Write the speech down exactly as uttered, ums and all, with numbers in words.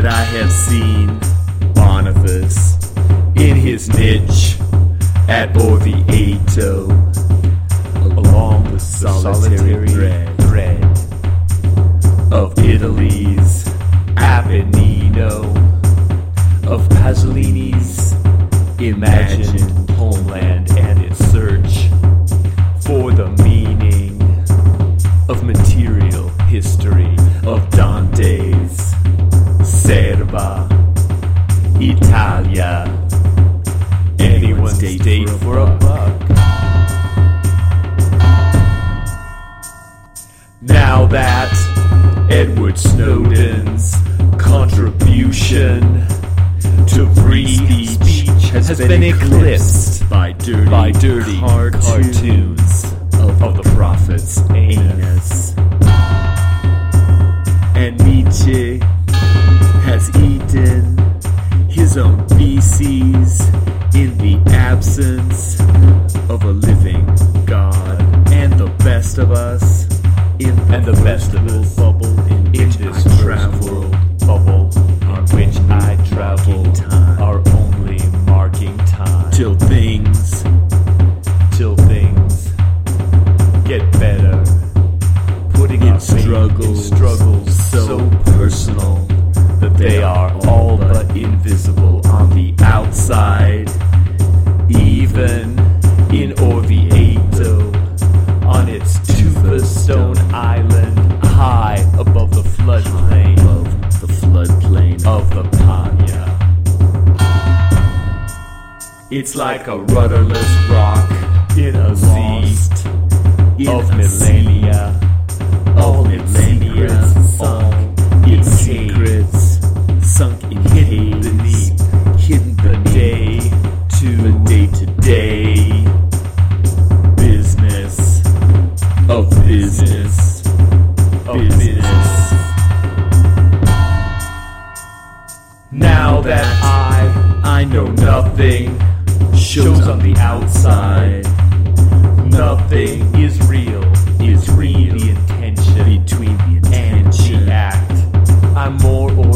that I have seen Boniface in his niche at Orvieto along the solitary thread, thread of Italy's Apennino, of Pasolini's imagined homeland and its search for the meaning of material history, of Dante's Serba Italia, anyone's date, date for a buck. Now that Edward Snowden's contribution to free speech has, has been, been eclipsed by dirty, by dirty cartoons, cartoons of, of the prophet's anus, and Nietzsche has eaten his own feces in the absence of a living God, and the best of us in the, and the best of us bubble in, in this travel bubble in which I travel time, are only marking time till things till things get better, putting in struggles in struggles so, so personal that they are all but invisible on the outside, even in Orvieto, on its Tufa-stone island, high above the floodplain, above the floodplain of the Panya. It's like a rudderless rock in a lost in of a millennia, of millennia sunk in secrets, sunk in hidden beneath, hidden the day to the day-to-day business of business of business. Now that I I know nothing shows on the outside, nothing is real, is real the intention between the intention and the act. I'm more or